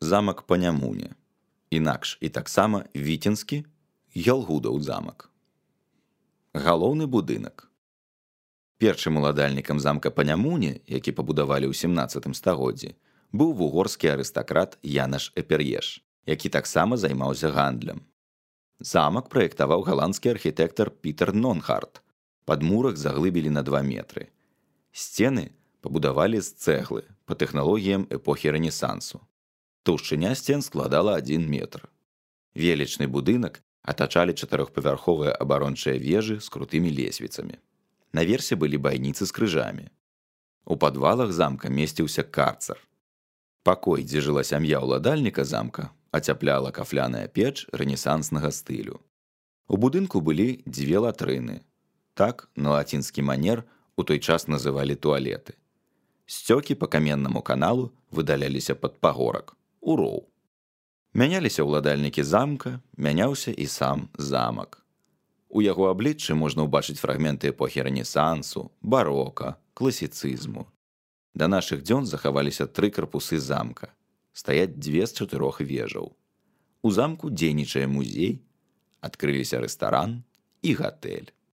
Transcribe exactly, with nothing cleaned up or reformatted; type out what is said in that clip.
замак Панямуне. Інакш і таксама віценскі Ялгудаў замак. Галоўны будынак. Першым уладальнікам замка Панямуне, які пабудавалі ў сямнаццатым стагоддзі, быў вугорскі арыстакрат Янаш Эпер'еш, які таксама займаўся гандлем. Замак праектаваў галандскі архітэктар Пітер Нонхарт. Падмурак заглыбілі на два метры. Сцены пабудавалі з цэглы па тэхналогіям эпохі Рэнесансу. Таўшчыня сцен складала адзін метр. Велічны будынак атачалі чатырохпавярховыя абарончыя вежы з крутымі лесвіцамі. Наверсе былі байніцы з крыжамі. У падвалах замка месціўся карцар. Пакой, дзе жыла сям'я ўладальніка замка, ацяпляла кафляная печ рэнесанснага стылю. У будынку былі дзве латрыны. Так, на лацінскі манер у той час называлі туалеты. Сцёкі па каменнаму каналу выдаляліся пад пагорак, у роў. Мяняліся ўладальнікі замка, мяняўся і сам замак. У яго абліччы можна ўбачыць фрагменты эпохі Рэнесансу, барока, класіцызму. Да нашых дзён захаваліся тры карпусы замка. Стаяць дзве з чатырох вежаў. У замку дзейнічае музей, адкрыліся рэстаран і гатэль.